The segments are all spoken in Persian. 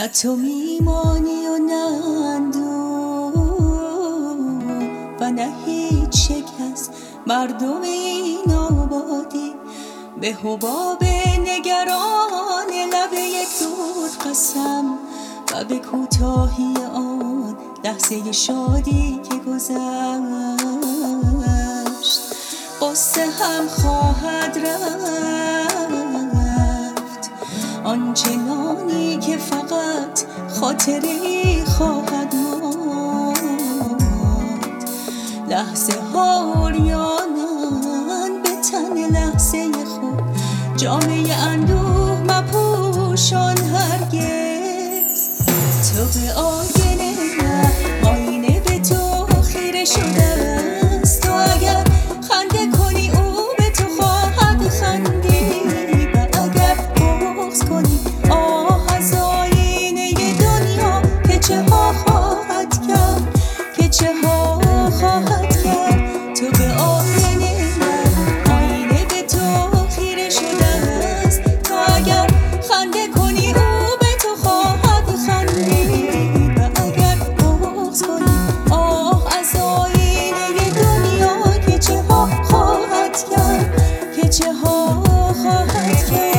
نه تو میمانی و نه اندوه و نه هیچ شکست مردم این آبادی به حباب نگران لب یک دود قسم و به کوتاهی آن لحظه شادی که گذشت. قصه هم خواهد رفت آنچنانی که فقط خاطری خواهد ماند. لحظه ها عریانند به تن لحظه خود، جامه اندوه مپوشان هرگز. تو به آینه نه، آینه به تو خیره شده است. تو اگر خنده کنی او به تو خواهد خندید و اگر بغض کنی آه از آینه دنیا که چه ها خواهد کرد، که چه ها خواهد کرد. تو به آینه نه، آینه به تو خیره شده است. تو اگر خنده کنی او به تو خواهد خندید و اگر بغض کنی آه از آینه دنیا که چه ها خواهد کرد، که چه ها خواهد کرد.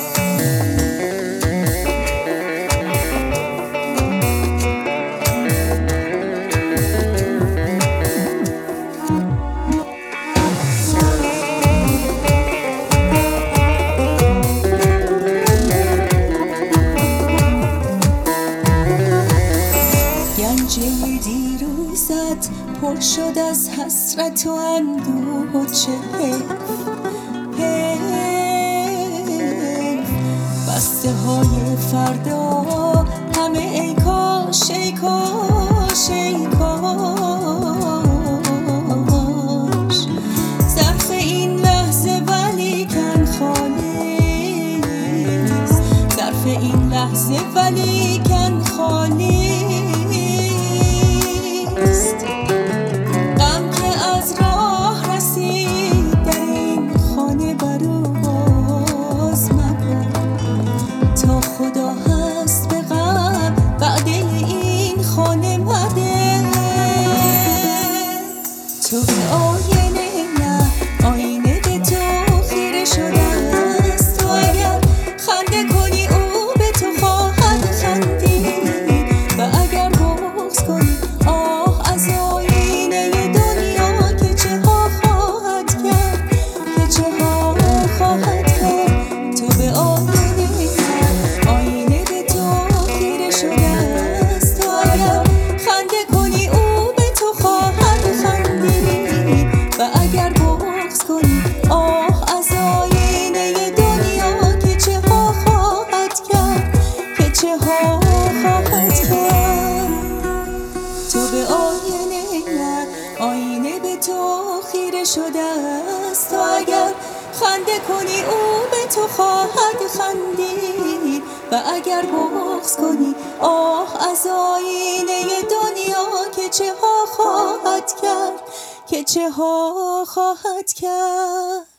گنجه دیروزت پر شد از حسرت و اندوه و چه حیف. بسته های فردا همه ای کاش ای کاش ای کاش. ظرف این لحظه ولیکن خالی است، ظرف این لحظه ولیکن خالی است. غم که از راه رسید در این خانه برو باز مکن. تا خدا هست به غم بعد این خانه مده. تو به آینه نه، آینه به تو خیره شده است. تو اگر خنده کنی او به تو خواهد خندید و اگر بغض کنی آه از آینه دنیا که چه ها خواهد کرد، که چه ها خواهد کرد. تو به آینه نه، آینه به تو خیره شده است. تو اگر خنده کنی او به تو خواهد خندید و اگر بغض کنی آه از آینه دنیا که چه ها خواهد کرد، که چه ها خواهد کرد. تو به آینه نه، آینه به تو خیره شده است. تو اگر خنده کنی او به تو خواهد خندید و اگر بغض کنی آه از آینه دنیا که چه ها خواهد کرد، که چه ها خواهد کرد.